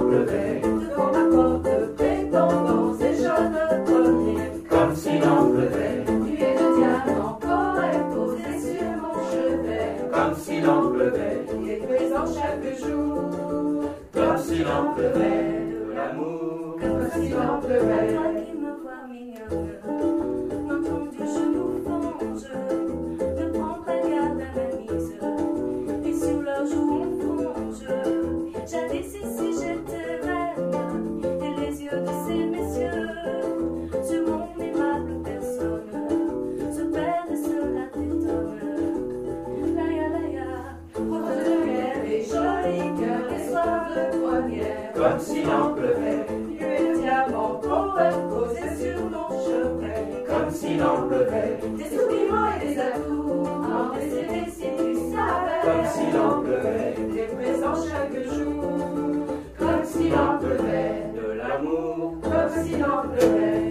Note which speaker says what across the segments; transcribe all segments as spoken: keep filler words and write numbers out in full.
Speaker 1: pleuvait, devant ma porte, prétendant ces jeunes premiers, comme s'il en pleuvait, nuée de diamants, poèmes posés sur mon chevet, comme s'il en pleuvait, qui est présent chaque jour, comme s'il en pleuvait, de l'amour, comme s'il en pleuvait.
Speaker 2: Toi qui me vois mignonne, maintenant du genou fonge, ne prends pas garde à ma mise, et sur leurs joues on fonge. Jadis ici j'étais reine, et les yeux de ces messieurs, sur mon aimable personne, se perdent et cela t'étonne. Laïa laïa,
Speaker 1: Rose de guerre et joli cœur et soif de première, comme s'il en pleuvait, nuée de diamants, poèmes posés sur mon chevet, comme s'il en pleuvait, des souvenirs et des atouts, en décédés si tu savais, comme s'il en pleuvait, des présents chaque jour, comme s'il en pleuvait, de l'amour, comme s'il en pleuvait.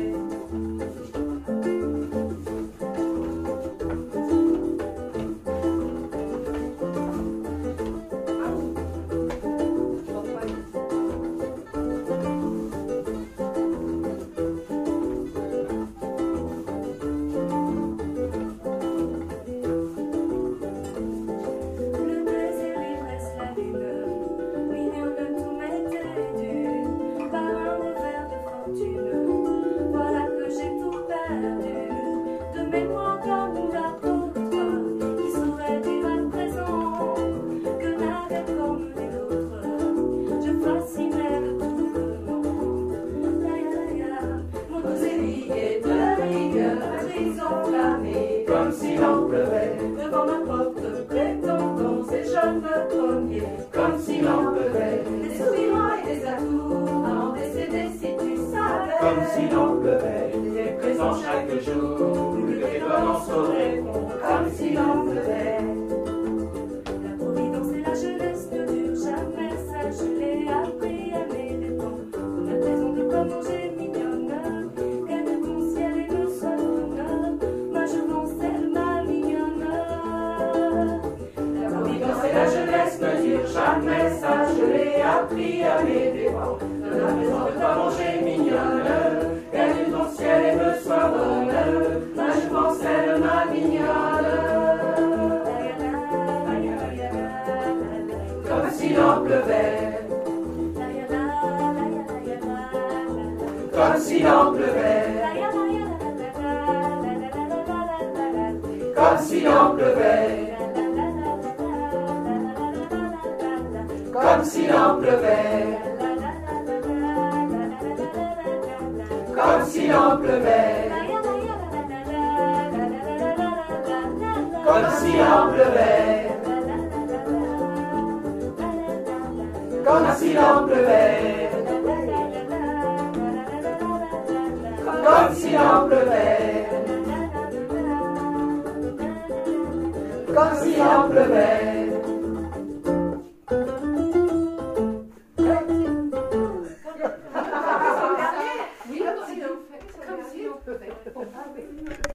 Speaker 2: le désir ivresse la lune, mignonne tout m'était dû, par un revers de fortune, voilà que j'ai tout perdu, de mémoire comme l'apôtre, qui saurait dire à présent, que n'avait comme les autres, je fascinais de tout le monde. Laïa laïa, mon
Speaker 1: Aux éviers de rigueur, actrices enflammées, comme s'il en pleuvait, devant ma porte, prétendant ces jeunes premiers, comme s'il en pleuvait, des souvenirs et des atouts, à en décéder si tu savais, comme s'il en pleuvait, des présents chaque jour, plus que toi n'en saurais répondre, comme s'il en pleuvait.
Speaker 2: La providence et la jeunesse ne durent jamais, ça je l'ai appris à mes dépens. On a raison de comment j'ai mignonne, gagne ton ciel et me sonne, ma jouvence elle ma mignonne.
Speaker 1: La providence et la jeunesse ne durent jamais, ça je l'ai appris à mes dépens. De la maison de toi manger mignonne, gagne ton ciel et me sois bonne, ma jouvence elle ma mignonne. Comme s'il en pleuvait, comme s'il en pleuvait, comme s'il en pleuvait, comme s'il en pleuvait, comme s'il en pleuvait, comme s'il en pleuvait, comme s'il en pleuvait, comme s'il en pleuvait, comme s'il en pleuvait.